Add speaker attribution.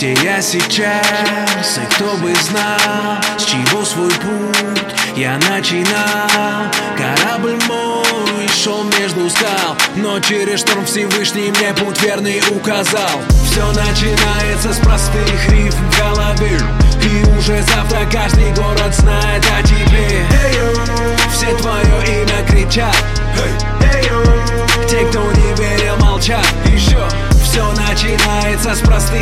Speaker 1: где я сейчас, и кто бы знал, с чего свой путь я начинал. Корабль мой шел между скал, но через шторм Всевышний мне путь верный указал. Все начинается с простых рифм в голове, и уже завтра каждый город знает о тебе. Все твое имя кричат, те, кто не верил, молчат. Еще все начинается с простых